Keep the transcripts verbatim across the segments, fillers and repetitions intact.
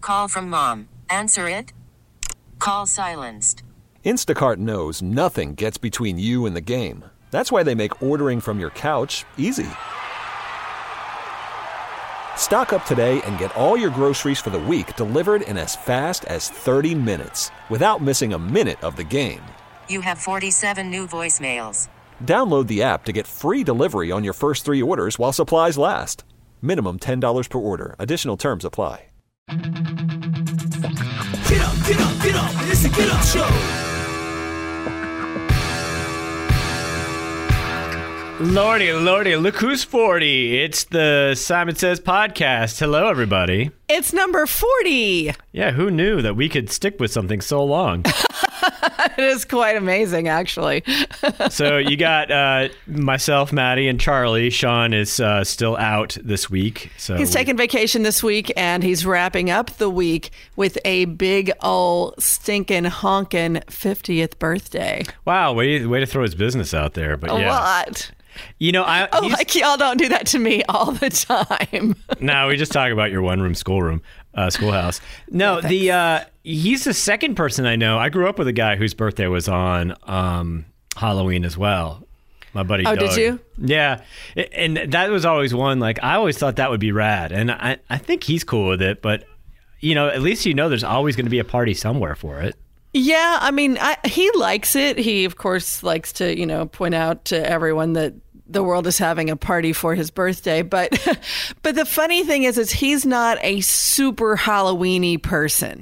call from mom. Answer it. Call silenced. Instacart knows nothing gets between you and the game. That's why they make ordering from your couch easy. Stock up today and get all your groceries for the week delivered in as fast as thirty minutes without missing a minute of the game. You have forty-seven new voicemails. Download the app to get free delivery on your first three orders while supplies last. Minimum ten dollars per order. Additional terms apply. Get up, get up, get up. It's a Get Up Show. Lordy, lordy, look who's forty. It's the Simon Says podcast. Hello, everybody. It's number forty. Yeah, who knew that we could stick with something so long? It is quite amazing, actually. So you got uh, myself, Maddie, and Charlie. Sean is uh, still out this week. So he's taking vacation this week, and he's wrapping up the week with a big old stinking honkin' fiftieth birthday. Wow, way, way to throw his business out there. But a yeah. lot. You know, I oh, like y'all don't do that to me all the time. No, we just talk about your one-room schoolroom, uh, schoolhouse. No, yeah, the uh, he's the second person I know. I grew up with a guy whose birthday was on um, Halloween as well. My buddy Oh, Doug. did you? Yeah, and that was always one, like, I always thought that would be rad, and I, I think he's cool with it, but, you know, at least you know there's always going to be a party somewhere for it. Yeah, I mean, I, he likes it. He, of course, likes to, you know, point out to everyone that the world is having a party for his birthday. But but the funny thing is, is he's not a super Halloween-y person.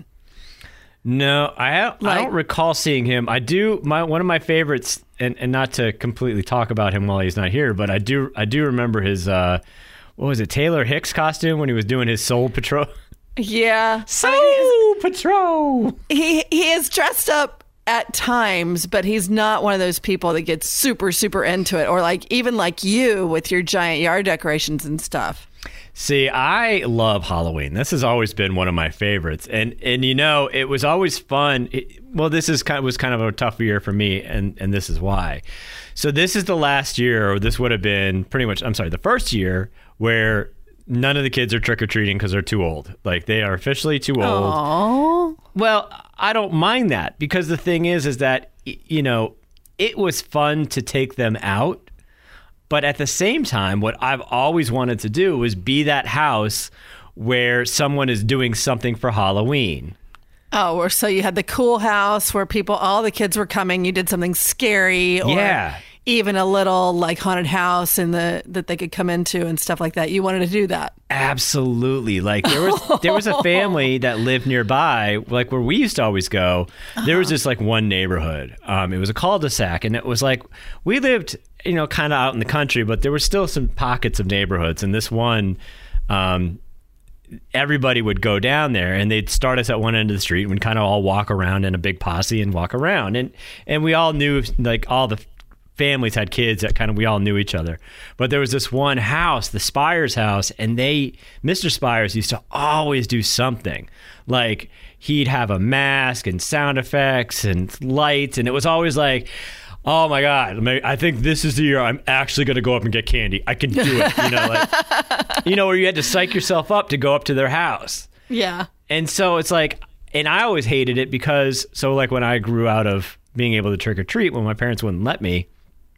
No, I, like, I don't recall seeing him. I do, my one of my favorites, and, and not to completely talk about him while he's not here, but I do I do remember his, uh, what was it, Taylor Hicks costume when he was doing his Soul Patrol. Yeah. Soul I mean, Patrol. He he is dressed up at times, but he's not one of those people that gets super, super into it. Or like even like you with your giant yard decorations and stuff. See, I love Halloween. This has always been one of my favorites. And, and you know, it was always fun. It, well, this is kind of, was kind of a tough year for me, and, and this is why. So this is the last year, or this would have been pretty much, I'm sorry, the first year where none of the kids are trick-or-treating because they're too old. Like, they are officially too old. Aww. Well, I don't mind that, because the thing is, is that, you know, it was fun to take them out. But at the same time, what I've always wanted to do was be that house where someone is doing something for Halloween. Oh, or so you had the cool house where people, all the kids were coming. You did something scary, or yeah. even a little like haunted house in the that they could come into and stuff like that. You wanted to do that. Absolutely. Like there was there was a family that lived nearby, like where we used to always go. Uh-huh. There was this like one neighborhood. Um, it was a cul-de-sac, and it was like we lived, you know, kind of out in the country, but there were still some pockets of neighborhoods. And this one, um, everybody would go down there, and they'd start us at one end of the street, and we'd kind of all walk around in a big posse and walk around. And and we all knew, like, all the families had kids that kind of, we all knew each other. But there was this one house, the Spires house, and they, Mister Spires used to always do something. Like, he'd have a mask and sound effects and lights, and it was always like, oh my God, I think this is the year I'm actually going to go up and get candy. I can do it. You know, like, you know, where you had to psych yourself up to go up to their house. Yeah. And so it's like, and I always hated it because, so like when I grew out of being able to trick or treat, when my parents wouldn't let me,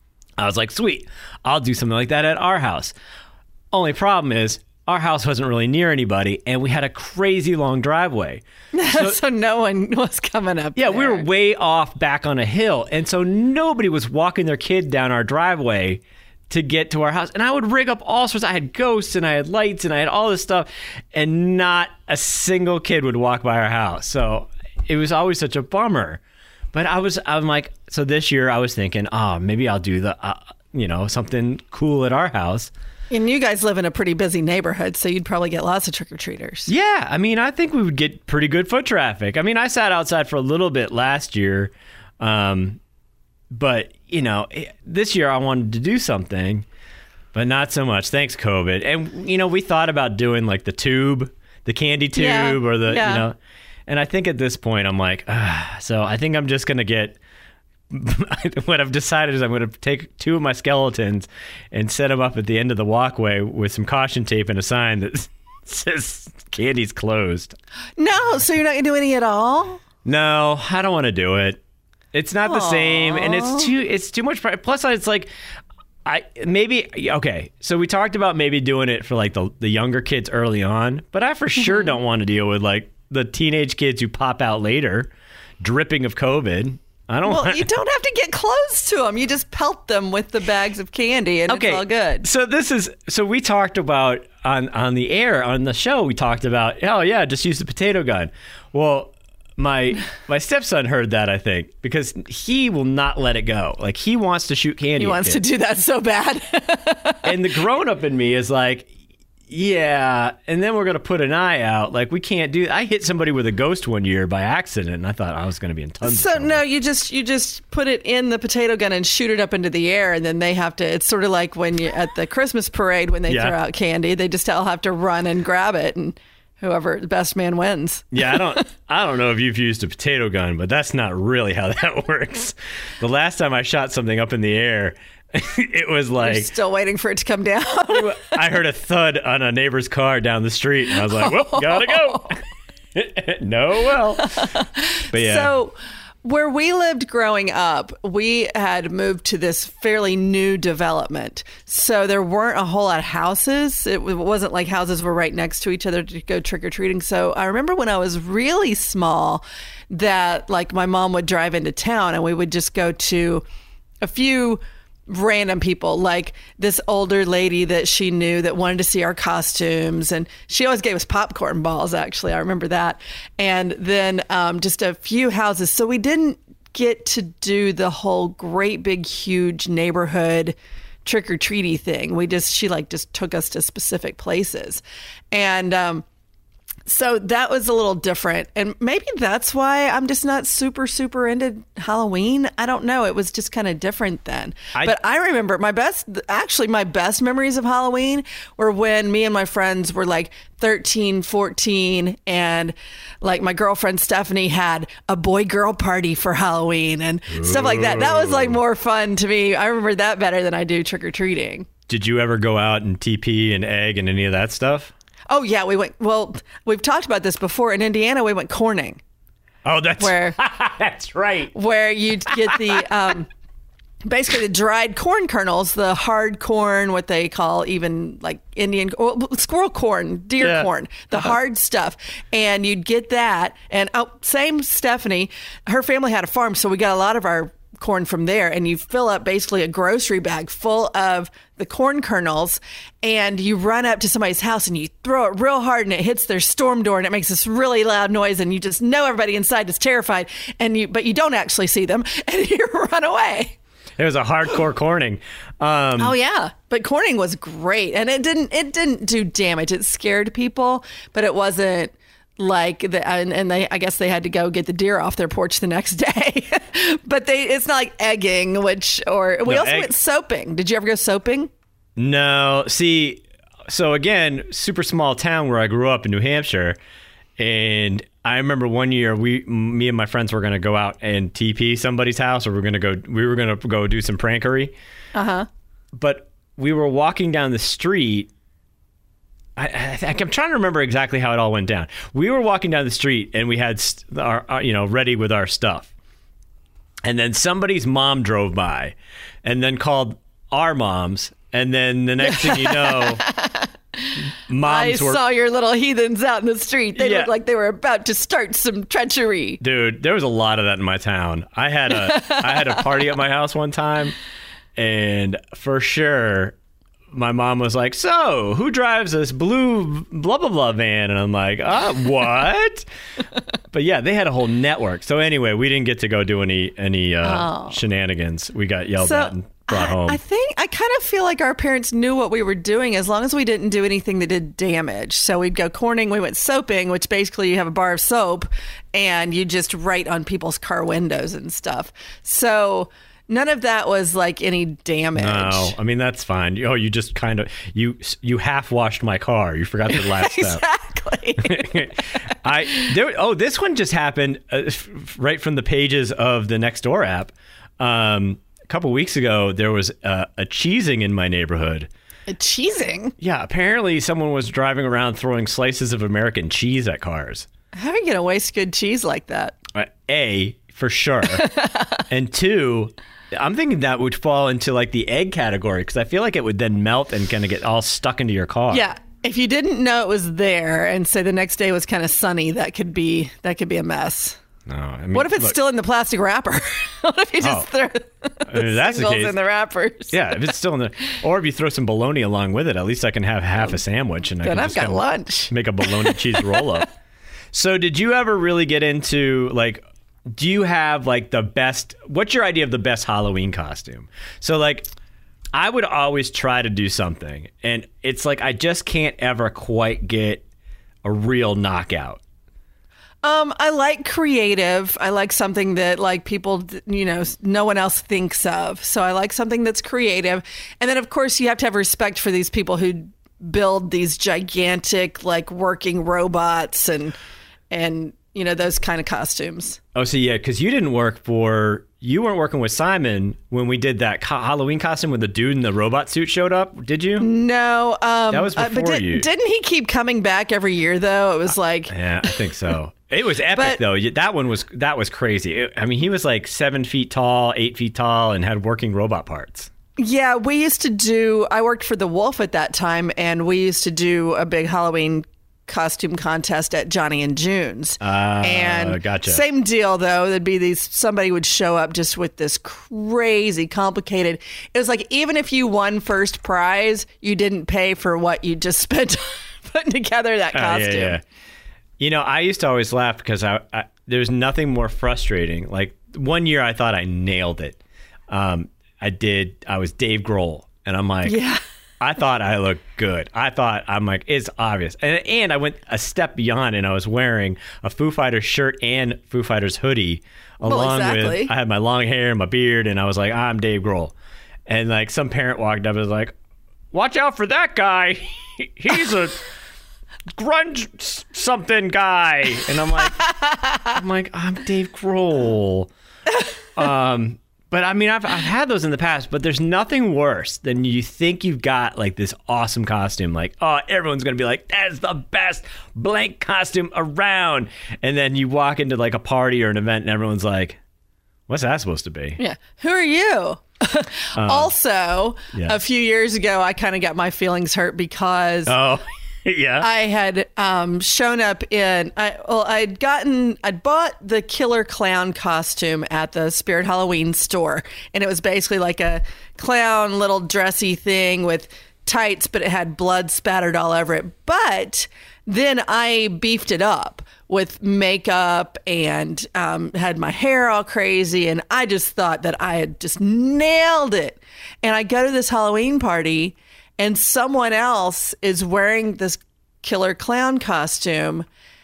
I was like, sweet, I'll do something like that at our house. Only problem is, our house wasn't really near anybody, and we had a crazy long driveway. So, so no one was coming up Yeah, there. we were way off back on a hill, and so nobody was walking their kid down our driveway to get to our house. And I would rig up all sorts. I had ghosts, and I had lights, and I had all this stuff, and not a single kid would walk by our house. So it was always such a bummer. But I was, I'm like, so this year I was thinking, oh, maybe I'll do the, uh, you know, something cool at our house. And you guys live in a pretty busy neighborhood, so you'd probably get lots of trick-or-treaters. Yeah, I mean, I think we would get pretty good foot traffic. I mean, I sat outside for a little bit last year, um, but, you know, this year I wanted to do something, but not so much. Thanks, COVID. And, you know, we thought about doing, like, the tube, the candy tube, yeah, or the, yeah. you know, and I think at this point I'm like, ah, so I think I'm just going to get... what I've decided is I'm going to take two of my skeletons and set them up at the end of the walkway with some caution tape and a sign that says candy's closed. No, so you're not gonna do any at all? No, I don't want to do it. It's not the same, and it's too it's too much. Plus, it's like, I maybe okay. So we talked about maybe doing it for like the the younger kids early on, but I for sure don't want to deal with like the teenage kids who pop out later, dripping of COVID. I don't. Well, want... you don't have to get close to them. You just pelt them with the bags of candy, and okay. it's all good. So this is so we talked about on on the air on the show. We talked about oh yeah, just use the potato gun. Well. My my stepson heard that, I think, because he will not let it go. Like, he wants to shoot candy. He wants to do that so bad. And the grown-up in me is like, yeah, and then we're going to put an eye out. Like, we can't do... I hit somebody with a ghost one year by accident, and I thought I was going to be in tons so, of trouble. no, you just you just put it in the potato gun and shoot it up into the air, and then they have to... It's sort of like when you at the Christmas parade, when they Yeah. throw out candy, they just all have to run and grab it, and... Whoever the best man wins. Yeah, I don't I don't know if you've used a potato gun, but that's not really how that works. The last time I shot something up in the air, it was like... You're still waiting for it to come down. I heard a thud on a neighbor's car down the street, and I was like, well, gotta go. No, well. But yeah. So... Where we lived growing up, we had moved to this fairly new development. So there weren't a whole lot of houses. It wasn't like houses were right next to each other to go trick-or-treating. So I remember when I was really small that like my mom would drive into town and we would just go to a few random people, like this older lady that she knew that wanted to see our costumes, and she always gave us popcorn balls, actually. I remember that. And then um, just a few houses. So we didn't get to do the whole great big huge neighborhood trick-or-treaty thing. We just, she like just took us to specific places. And um so that was a little different. And maybe that's why I'm just not super, super into Halloween. I don't know. It was just kind of different then. I, but I remember my best, actually my best memories of Halloween were when me and my friends were like thirteen, fourteen. And like my girlfriend Stephanie had a boy girl party for Halloween and Ooh. Stuff like that. That was like more fun to me. I remember that better than I do trick-or-treating. Did you ever go out and T P and egg and any of that stuff? Oh, yeah, we went, well, we've talked about this before. In Indiana, we went corning. Oh, that's where that's right. Where you'd get the, um, basically the dried corn kernels, the hard corn, what they call even like Indian, well, squirrel corn, deer yeah. corn, the uh-huh. hard stuff. And you'd get that. And oh, same Stephanie, her family had a farm, so we got a lot of our corn from there, and you fill up basically a grocery bag full of the corn kernels, and you run up to somebody's house and you throw it real hard and it hits their storm door and it makes this really loud noise, and you just know everybody inside is terrified, and you but you don't actually see them, and you run away. It was a hardcore corning. Um, oh yeah, but corning was great, and it didn't it didn't do damage. It scared people, but it wasn't like the, and, and they I guess they had to go get the deer off their porch the next day. But they it's not like egging, which or we no, also egg- went soaping. Did you ever go soaping? No. See, so again, super small town where I grew up in New Hampshire, and I remember one year we me and my friends were going to go out and T P somebody's house, or we we're going to go we were going to go do some prankery. Uh-huh. But we were walking down the street. I, I, I'm trying to remember exactly how it all went down. We were walking down the street and we had st- our, our, you know, ready with our stuff. And then somebody's mom drove by and then called our moms. And then the next thing you know, moms I were... saw your little heathens out in the street. They Yeah. looked like they were about to start some treachery. Dude, there was a lot of that in my town. I had a I had a party at my house one time, and for sure... my mom was like, so who drives this blue blah, blah, blah van? And I'm like, uh, what? But yeah, they had a whole network. So anyway, we didn't get to go do any any uh, Oh. shenanigans. We got yelled So, at and brought I, home. I think I kind of feel like our parents knew what we were doing as long as we didn't do anything that did damage. So we'd go corning, we went soaping, which basically you have a bar of soap and you just write on people's car windows and stuff. So none of that was like any damage. No, I mean, that's fine. Oh, you just kind of, you you half washed my car. You forgot the last step. Exactly. I there, oh, this one just happened uh, f- right from the pages of the Nextdoor app. Um, a couple weeks ago, there was uh, a cheesing in my neighborhood. A cheesing? Yeah, apparently someone was driving around throwing slices of American cheese at cars. How are you going to waste good cheese like that? Uh, A, for sure. And two, I'm thinking that would fall into like the egg category because I feel like it would then melt and kind of get all stuck into your car. Yeah. If you didn't know it was there and say the next day was kind of sunny, that could be that could be a mess. No, I mean, What if it's look, still in the plastic wrapper? What if you just Oh. throw I mean, if that's the singles case, in the wrappers? yeah, if it's still in the, or if you throw some bologna along with it, at least I can have half a sandwich and I Then can I've just got kinda lunch. make a bologna cheese roll up. So, did you ever really get into like? Do you have like the best? What's your idea of the best Halloween costume? So, like, I would always try to do something, and it's like I just can't ever quite get a real knockout. Um, I like creative. I like something that like people, you know, no one else thinks of. So I like something that's creative. And then of course you have to have respect for these people who build these gigantic like working robots and and you know those kind of costumes. Oh, so yeah, because you didn't work for, you weren't working with Simon when we did that co- Halloween costume when the dude in the robot suit showed up, did you? No, um, That was uh, before but did, you. Didn't he keep coming back every year though? It was like Yeah, I think so. It was epic But- though. That one was that was crazy. It- I mean, he was like seven feet tall, eight feet tall, and had working robot parts. Yeah, we used to do, I worked for the Wolf at that time, and we used to do a big Halloween costume contest at Johnny and June's. Ah, and gotcha. Same deal, though. There'd be these, somebody would show up just with this crazy, complicated. It was like, even if you won first prize, you didn't pay for what you just spent putting together that Oh, costume. yeah, yeah. You know, I used to always laugh because I, I there's nothing more frustrating. Like one year, I thought I nailed it. Um, I did. I was Dave Grohl, and I'm like, Yeah. I thought I looked good. I thought I'm like, it's obvious. And and I went a step beyond, and I was wearing a Foo Fighters shirt and Foo Fighters hoodie, along exactly. with I had my long hair and my beard, and I was like, I'm Dave Grohl. And like some parent walked up and was like, watch out for that guy. He's a grunge s- something guy. And I'm like, I'm like, I'm Dave Grohl. Um, but I mean, I've I've had those in the past, but there's nothing worse than you think you've got like this awesome costume, like, oh, everyone's gonna be like, that's the best blank costume around, and then you walk into like a party or an event, and everyone's like, what's that supposed to be? Yeah. Who are you? also, yeah. a few years ago, I kind of got my feelings hurt because Oh, yeah. I had um, shown up in, I, well, I'd gotten, I'd bought the killer clown costume at the Spirit Halloween store. And it was basically like a clown little dressy thing with tights, but it had blood spattered all over it. But then I beefed it up with makeup and um, had my hair all crazy. And I just thought that I had just nailed it. And I go to this Halloween party and someone else is wearing this killer clown costume.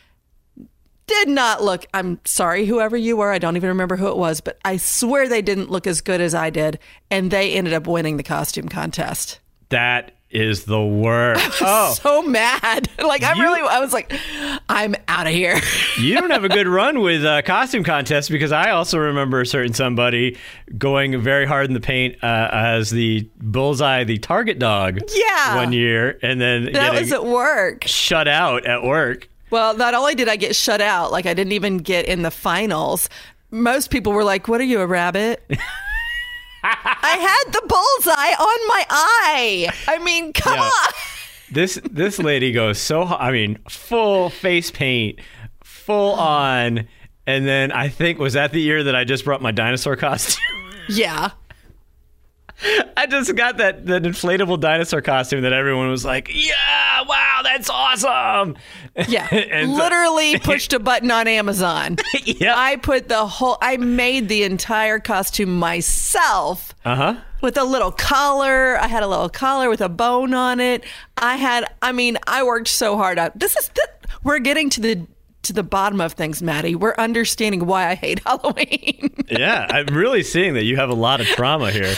Did not look, I'm sorry, whoever you were, I don't even remember who it was, but I swear they didn't look as good as I did. And they ended up winning the costume contest. That is the worst. Oh, So mad. Like, I You- really, I was like, I'm out of here. you don't have a good run with uh, costume contests, because I also remember a certain somebody going very hard in the paint uh, as the Bullseye, the target dog, Yeah. one year, and then That getting was at work. shut out at work. Well, not only did I get shut out, like I didn't even get in the finals. Most people were like, what are you, a rabbit? I had the bullseye on my eye. I mean, come Yeah. on. This this lady goes so h- I mean, full face paint, full on, and then I think, was that the year that I just brought my dinosaur costume? Yeah. I just got that that inflatable dinosaur costume that everyone was like, yeah, wow, that's awesome. Yeah. And so- Literally pushed a button on Amazon. Yeah. I put the whole, I made the entire costume myself. Uh-huh. With a little collar. I had a little collar with a bone on it. I had, I mean, I worked so hard on this. Is the, we're getting to the to the bottom of things, Maddie. We're understanding why I hate Halloween. Yeah, I'm really seeing that you have a lot of trauma here.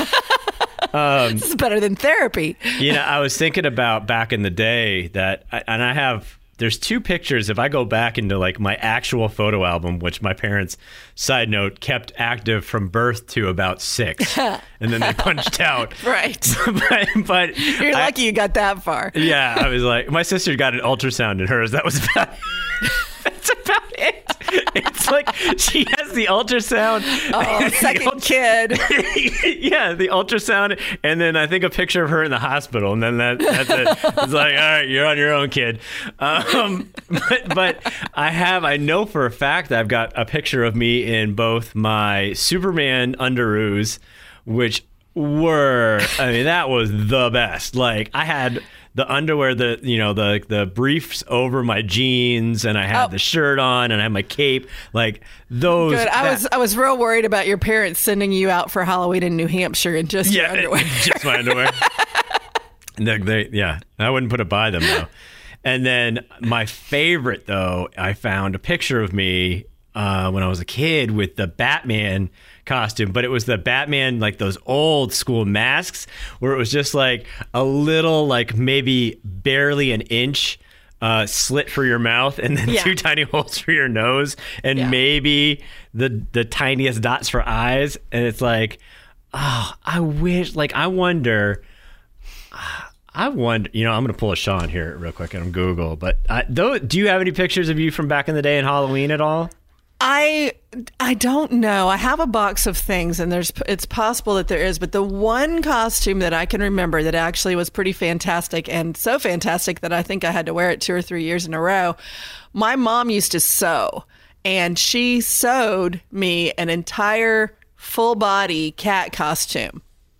This is better than therapy. You know, I was thinking about back in the day that, and I have there's two pictures. If I go back into like my actual photo album, which my parents, side note, kept active from birth to about six, and then they punched out. Right. but, but You're I, lucky you got that far. Yeah, I was like, my sister got an ultrasound in hers. That was about. That's about it. It's like she has the ultrasound. Oh, second ult- kid. Yeah, the ultrasound, and then I think a picture of her in the hospital, and then that, that's it. It's like, all right, you're on your own, kid. Um, but, but I have, I know for a fact that I've got a picture of me in both my Superman underoos, which were, I mean, that was the best. Like, I had the underwear, the you know the the briefs over my jeans, and I had Oh. the shirt on, and I had my cape. Like those. Good. I that- was I was real worried about your parents sending you out for Halloween in New Hampshire in just yeah, your underwear. just my underwear. they, they, yeah, I wouldn't put it by them though. And then my favorite though, I found a picture of me uh, when I was a kid with the Batman costume, but it was the Batman, like those old school masks where it was just like a little, like maybe barely an inch uh, slit for your mouth, and then Yeah. two tiny holes for your nose, and Yeah. maybe the the tiniest dots for eyes. And it's like, oh, I wish, like, I wonder. I wonder, you know, I'm going to pull a Sean here real quick on Google, but I, though, do you have any pictures of you from back in the day in Halloween at all? I I don't know. I have a box of things, and there's it's possible that there is, but the one costume that I can remember that actually was pretty fantastic, and so fantastic that I think I had to wear it two or three years in a row. My mom used to sew, and she sewed me an entire full body cat costume.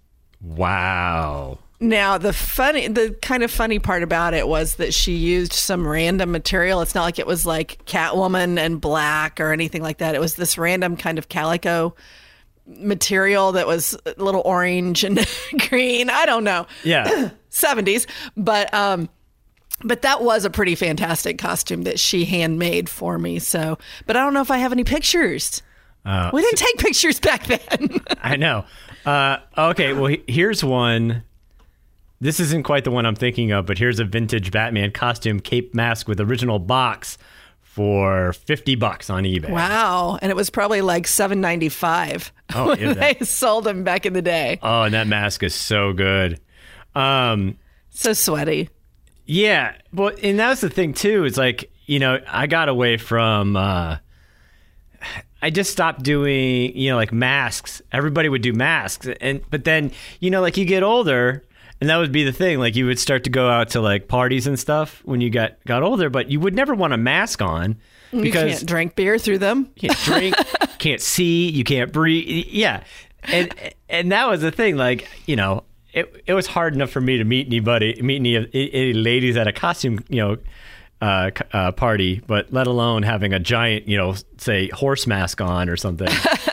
Wow. Now, the funny, the kind of funny part about it was that she used some random material. It's not like it was like Catwoman and black or anything like that. It was this random kind of calico material that was a little orange and green. I don't know. Yeah. seventies. But, um, but that was a pretty fantastic costume that she handmade for me. So, but I don't know if I have any pictures. Uh, We didn't take pictures back then. I know. Uh, okay, well, he- here's one. This isn't quite the one I'm thinking of, but here's a vintage Batman costume cape mask with original box for fifty bucks on eBay. Wow. And it was probably like seven ninety-five Oh, when yeah, that- they sold them back in the day. Oh, and that mask is so good. Um, So sweaty. yeah, well, and that's the thing too. It's like, you know, I got away from. Uh, I just stopped doing, you know, like masks. Everybody would do masks, and but then, you know, like you get older. And that would be the thing. Like you would start to go out to like parties and stuff when you got, got older, but you would never want a mask on You because can't drink beer through them. you can't drink, can't see, you can't breathe. Yeah. And and that was the thing. Like, you know, it it was hard enough for me to meet anybody, meet any, any ladies at a costume, you know, uh, uh, party, but let alone having a giant, you know, say horse mask on or something.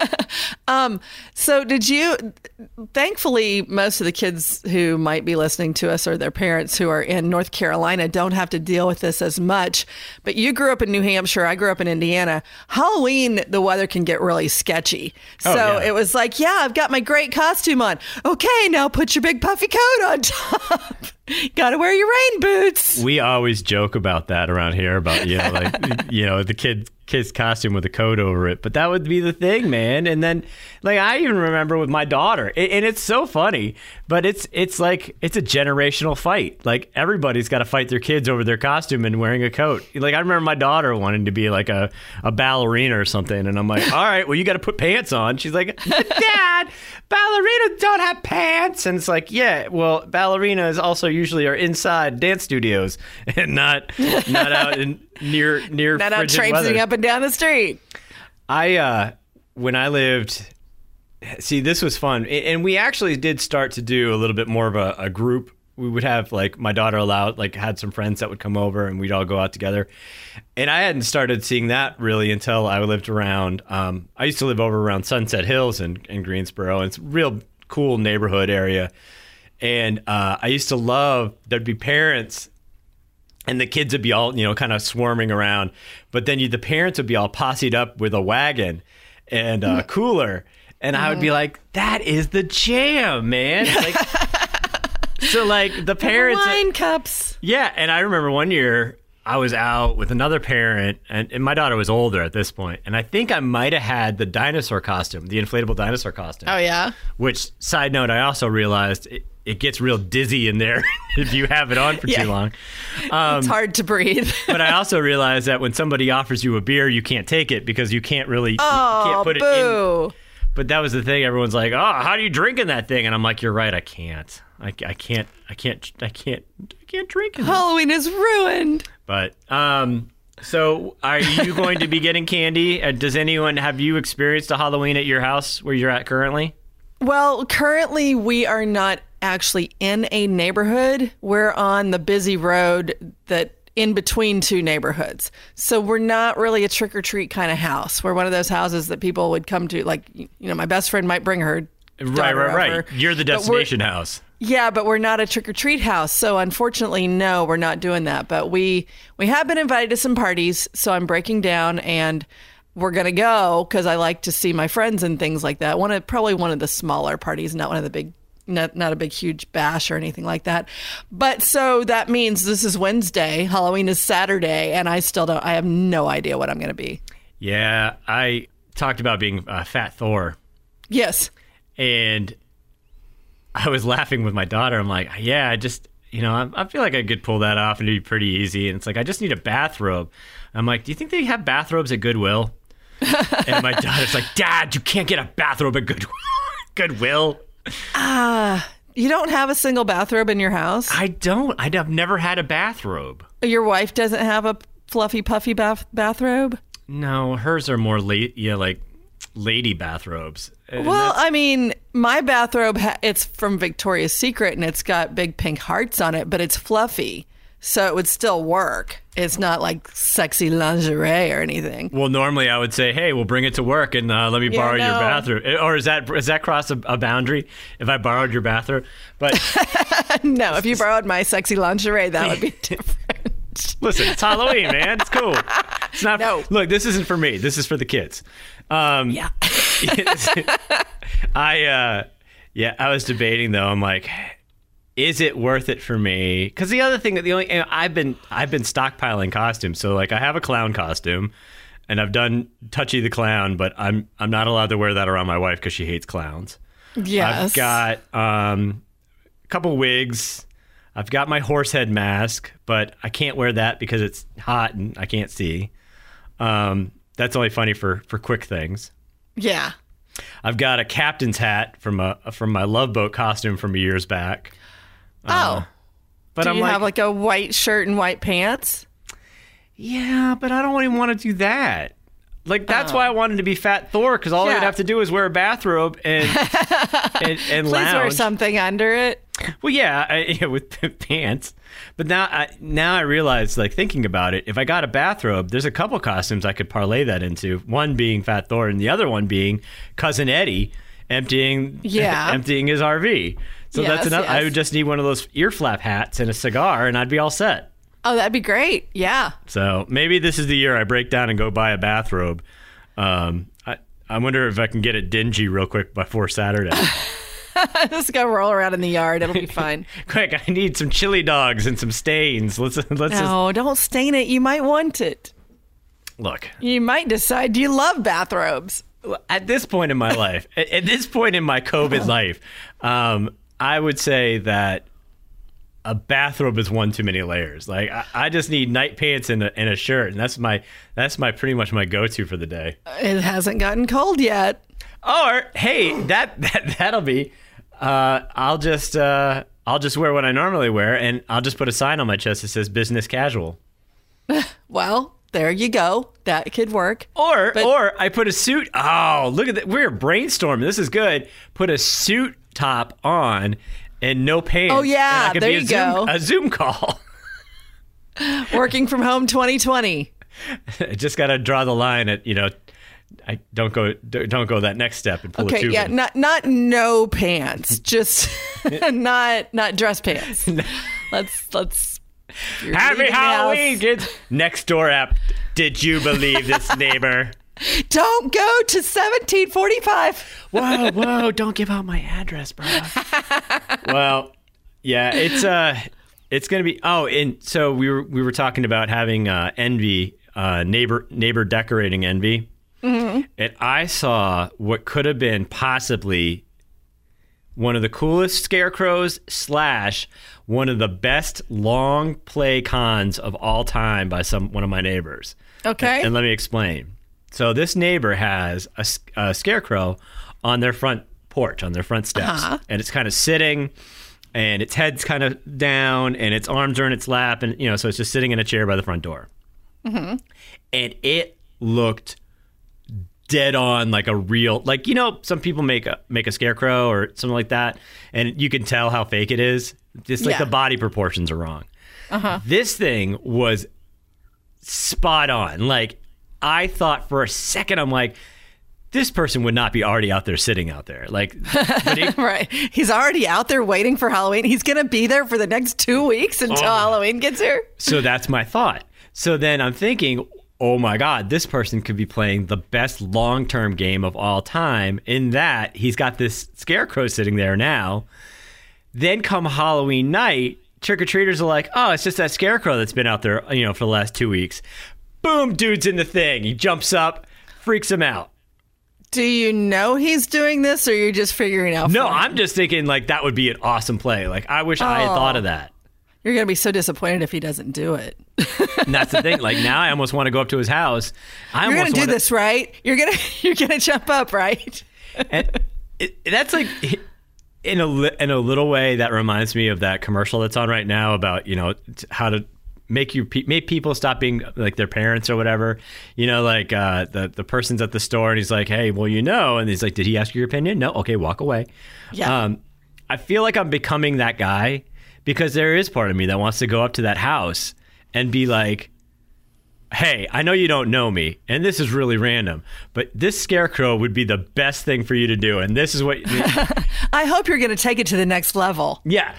Um, so did you, thankfully, most of the kids who might be listening to us or their parents who are in North Carolina don't have to deal with this as much, but you grew up in New Hampshire. I grew up in Indiana. Halloween, the weather can get really sketchy. So Oh, yeah. it was like, yeah, I've got my great costume on. Okay, now put your big puffy coat on top. Got to wear your rain boots. We always joke about that around here about, you know, like, you know, the kid kid's costume with a coat over it, but that would be the thing, man. And then like I even remember with my daughter, and and it's so funny, but it's it's like it's a generational fight. Like everybody's got to fight their kids over their costume and wearing a coat. Like I remember my daughter wanting to be like a, a ballerina or something, and I'm like, all right, well, you got to put pants on. She's like, Dad, ballerinas don't have pants. And it's like, yeah, well, ballerinas also usually are inside dance studios and not not out in near near Not out frigid traipsing weather. up and down the street. I uh when I lived, see, this was fun, A- and we actually did start to do a little bit more of a, a group. We would have like my daughter allowed like had some friends that would come over and we'd all go out together. And I hadn't started seeing that really until I lived around. Um, I used to live over around Sunset Hills in, in Greensboro, and it's a real cool neighborhood area. And uh, I used to love there'd be parents. And the kids would be all, you know, kind of swarming around. But then you, the parents would be all posseed up with a wagon and a cooler. And I would be like, that is the jam, man. Like, so, like, the parents... Wine cups. Yeah, and I remember one year, I was out with another parent, and, and my daughter was older at this point, and I think I might have had the dinosaur costume, the inflatable dinosaur costume. Oh, yeah? Which, side note, I also realized it, it gets real dizzy in there if you have it on for Yeah. too long. Um, It's hard to breathe. but I also realized that when somebody offers you a beer, you can't take it because you can't really Oh, you can't put it in. boo. But that was the thing. Everyone's like, "Oh, how do you drink in that thing?" And I'm like, "You're right. I can't. I, I can't. I can't. I can't. I can't drink in it." Halloween is ruined. But um, so are you going to be getting candy? Uh, does anyone have you experienced a Halloween at your house where you're at currently? Well, currently we are not actually in a neighborhood. We're on the busy road that in between two neighborhoods. So we're not really a trick or treat kind of house. We're one of those houses that people would come to. Like, you know, my best friend might bring her Right, daughter right, right. over. You're the But we're- destination house. Yeah, but we're not a trick or treat house. So unfortunately, no, we're not doing that. But we we have been invited to some parties. So I'm breaking down and we're going to go because I like to see my friends and things like that. One of probably one of the smaller parties, not one of the big, not, not a big, huge bash or anything like that. But so that means this is Wednesday. Halloween is Saturday. And I still don't, I have no idea what I'm going to be. Yeah, I talked about being uh, Fat Thor. Yes. And I was laughing with my daughter. I'm like, yeah, I just, you know, I, I feel like I could pull that off and it'd be pretty easy. And it's like, I just need a bathrobe. I'm like, do you think they have bathrobes at Goodwill? And my daughter's like, Dad, you can't get a bathrobe at Goodwill. Goodwill. You don't have a single bathrobe in your house? I don't. I've never had a bathrobe. Your wife doesn't have a fluffy, puffy bath bathrobe? No, hers are more late, yeah, like lady bathrobes. And Well, that's- I mean, my bathrobe, ha- it's from Victoria's Secret and it's got big pink hearts on it, but it's fluffy. So it would still work. It's not like sexy lingerie or anything. well, normally I would say, hey, we'll bring it to work and uh, let me Yeah, borrow your no. bathroom. Or is that is that cross a, a boundary if I borrowed your bathroom? But No, if you borrowed my sexy lingerie, that would be different. listen, it's Halloween, man. It's cool. It's not. No. Look, this isn't for me. This is for the kids. Um, Yeah. I uh, yeah, I was debating though. I'm like, is it worth it for me? Because the other thing that the only and I've been I've been stockpiling costumes. So like I have a clown costume, and I've done Touchy the Clown, but I'm I'm not allowed to wear that around my wife because she hates clowns. Yes. I've got um, a couple wigs. I've got my horse head mask, but I can't wear that because it's hot and I can't see. Um, that's only funny for for quick things. Yeah. I've got a captain's hat from a from my Love Boat costume from years back. Oh. But Do I'm you like, have like a white shirt and white pants? yeah, but I don't even want to do that. Like that's why I wanted to be Fat Thor because all Oh. Yeah. I'd have to do is wear a bathrobe and and, and Please lounge. wear something under it. Well, yeah, I, yeah, with pants. But now, I, now I realize, like thinking about it, if I got a bathrobe, there's a couple costumes I could parlay that into. One being Fat Thor, and the other one being Cousin Eddie emptying, Yeah. emptying his R V. So Yes, that's enough. I yes. would just need one of those ear flap hats and a cigar, and I'd be all set. Oh, that'd be great. Yeah. So maybe this is the year I break down and go buy a bathrobe. Um, I, I wonder if I can get it dingy real quick before Saturday. Just go roll around in the yard. It'll be fine. Quick, I need some chili dogs and some stains. Let's let's No, don't stain it. You might want it. just look. You might decide you love bathrobes. At this point in my life, at, at this point in my COVID life, um, I would say that a bathrobe is one too many layers. Like I, I just need night pants and a, and a shirt, and that's my that's my pretty much my go-to for the day. It hasn't gotten cold yet. Or hey, that that that'll be. Uh, I'll just uh, I'll just wear what I normally wear, and I'll just put a sign on my chest that says "business casual." Well, there you go. That could work. Or But- or I put a suit. Oh, look at that! We're brainstorming. This is good. Put a suit top on and no pants. Oh, yeah, and I could there be a you Zoom, go. A Zoom call. Working from home twenty twenty. I just got to draw the line at you know. I don't go don't go that next step and pull a Okay, tube yeah, in. not not no pants, just not not dress pants. Let's let's. if you're Happy leaving the Halloween, house, kids! Next door app. Did you believe this neighbor? don't go to seventeen forty-five. Whoa, whoa! Don't give out my address, bro. Well, yeah, it's uh, It's gonna be. Oh, and so we were we were talking about having uh, envy, uh, neighbor neighbor decorating envy, mm-hmm. and I saw what could have been possibly one of the coolest scarecrows slash one of the best long play cons of all time by some one of my neighbors. Okay, and, and let me explain. So this neighbor has a, a scarecrow on their front porch, on their front steps, uh-huh. and it's kind of sitting, and its head's kind of down, and its arms are in its lap, and you know, so it's just sitting in a chair by the front door. Mm-hmm. And it looked dead on like a real, like, you know, some people make a make a scarecrow or something like that, and you can tell how fake it is. Just like yeah. the body proportions are wrong. Uh-huh. This thing was spot on. Like, I thought for a second, I'm like, this person would not be already out there sitting out there. Like, but he, right. He's already out there waiting for Halloween. He's going to be there for the next two weeks until oh. Halloween gets here. So that's my thought. So then I'm thinking, oh my God, this person could be playing the best long-term game of all time in that he's got this scarecrow sitting there now. Then come Halloween night, trick-or-treaters are like, oh, it's just that scarecrow that's been out there, you know, for the last two weeks. Boom, dude's in the thing. He jumps up, freaks him out. Do you know he's doing this, or you're just figuring out? No, for him? I'm just thinking like that would be an awesome play. Like I wish oh, I had thought of that. You're gonna be so disappointed if he doesn't do it. And that's the thing. Like now, I almost want to go up to his house. I you're almost gonna do wanna... this, right? You're gonna you're gonna jump up, right? And it, that's like in a in a little way that reminds me of that commercial that's on right now about, you know, how to make you make people stop being like their parents or whatever, you know, like uh the the person's at the store and he's like, hey, well, you know, and he's like, did he ask you your opinion? No. Okay, walk away. Yeah. um I feel like I'm becoming that guy because there is part of me that wants to go up to that house and be like, hey, I know you don't know me and this is really random, but this scarecrow would be the best thing for you to do, and this is what I hope you're going to take it to the next level. Yeah.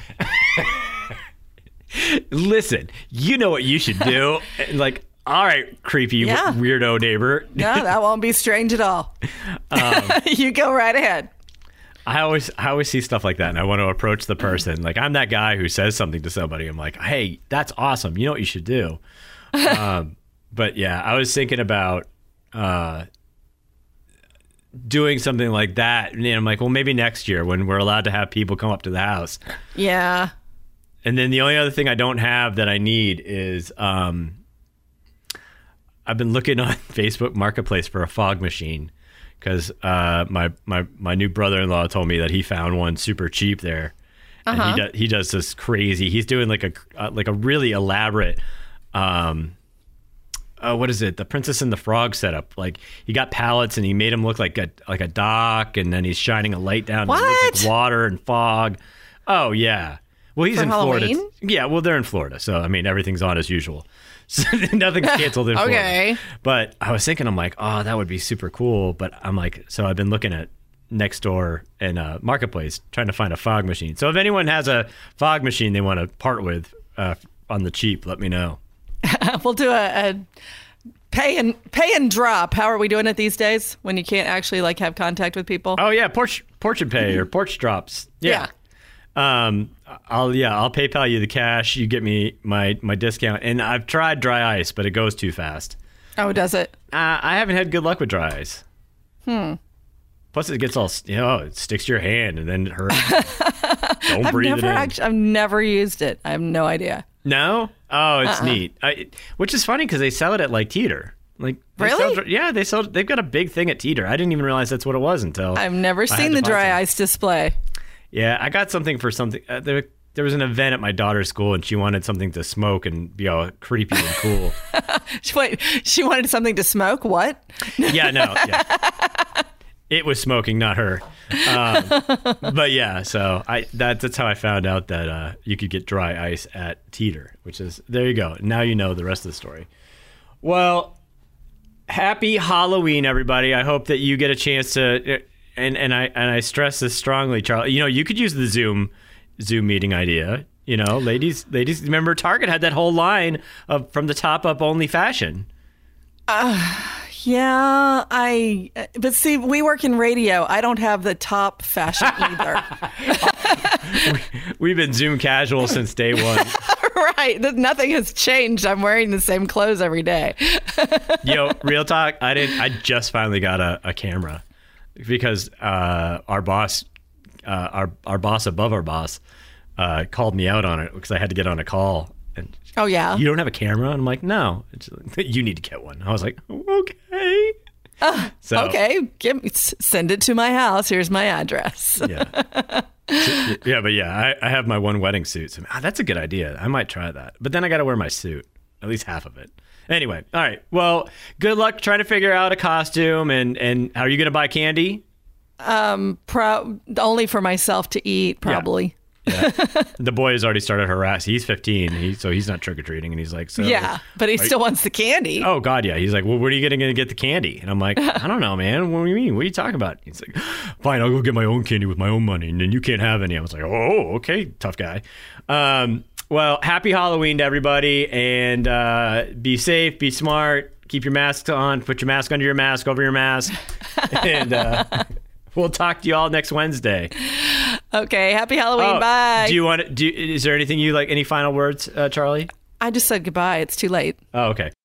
Listen, you know what you should do. Like, all right, creepy yeah. weirdo neighbor. No, that won't be strange at all. Um, you go right ahead. I always, I always see stuff like that, and I want to approach the person. Like, I'm that guy who says something to somebody. I'm like, hey, that's awesome. You know what you should do. um, but yeah, I was thinking about uh, doing something like that, and I'm like, well, maybe next year when we're allowed to have people come up to the house. Yeah. And then the only other thing I don't have that I need is um, I've been looking on Facebook Marketplace for a fog machine because uh, my, my my new brother-in-law told me that he found one super cheap there. Uh-huh. And he, do, he does this crazy. He's doing like a uh, like a really elaborate, um, uh, what is it? The Princess and the Frog setup. Like he got pallets and he made them look like a like a dock, and then he's shining a light down. What? And it looks like water and fog. Oh yeah. Well, he's For in Halloween? Florida. Yeah, well, they're in Florida. So, I mean, everything's on as usual. So nothing's canceled in Florida. Okay. But I was thinking, I'm like, oh, that would be super cool. But I'm like, so I've been looking at Nextdoor and uh, Marketplace trying to find a fog machine. So if anyone has a fog machine they want to part with uh, on the cheap, let me know. We'll do a, a pay and pay and drop. How are we doing it these days when you can't actually like have contact with people? Oh, yeah. Porch, porch and pay or porch drops. Yeah. Yeah. Um, I'll yeah, I'll PayPal you the cash. You get me my my discount. And I've tried dry ice, but it goes too fast. Oh, does it? Uh, I haven't had good luck with dry ice. Hmm. Plus, it gets all you know, it sticks to your hand and then it hurts. Don't I've breathe never it in. Actually, I've never used it. I have no idea. No? Oh, it's uh-uh. neat. I, which is funny because they sell it at like Teeter. Like they really? Sell, yeah, they sell. They've got a big thing at Teeter. I didn't even realize that's what it was until I've never I seen the dry some. ice display. Yeah, I got something for something. Uh, there, there was an event at my daughter's school, and she wanted something to smoke and be all creepy and cool. Wait, she wanted something to smoke? What? Yeah, no, yeah. It was smoking, not her. Um, but yeah, so I that, that's how I found out that uh, you could get dry ice at Teeter, which is, there you go. Now you know the rest of the story. Well, happy Halloween, everybody. I hope that you get a chance to... And and I and I stress this strongly, Charlie. You know, you could use the Zoom Zoom meeting idea. You know, ladies, ladies. Remember, Target had that whole line of from the top up only fashion. Uh, yeah, I. But see, we work in radio. I don't have the top fashion either. we, we've been Zoom casual since day one. Right. That nothing has changed. I'm wearing the same clothes every day. Yo, real talk. I didn't. I just finally got a, a camera because uh, our boss, uh, our our boss above our boss, uh, called me out on it because I had to get on a call. And Oh, yeah. you don't have a camera? And I'm like, no. It's like, you need to get one. I was like, okay. Uh, So- okay. Give me, s- send it to my house. Here's my address. Yeah. So, yeah, but yeah, I, I have my one wedding suit. So ah, that's a good idea. I might try that. But then I got to wear my suit, at least half of it. Anyway, all right. Well, good luck trying to figure out a costume. And, and are you going to buy candy? Pro- only for myself to eat, probably. Yeah. The boy has already started harassing. He's fifteen, he, so he's not trick or treating, and he's like, so Yeah, but he still wants the candy. Oh God, yeah. He's like, well, where are you going to get the candy? And I'm like, I don't know, man. What do you mean? What are you talking about? He's like, fine, I'll go get my own candy with my own money, and then you can't have any. I was like, oh, okay, tough guy. Um, well, happy Halloween to everybody, and uh, be safe, be smart, keep your masks on, put your mask under your mask, over your mask, and uh, we'll talk to you all next Wednesday. Okay, happy Halloween. Oh, Bye. Do you want to? Do is there anything you like? Any final words, uh, Charlie? I just said goodbye. It's too late. Oh, okay.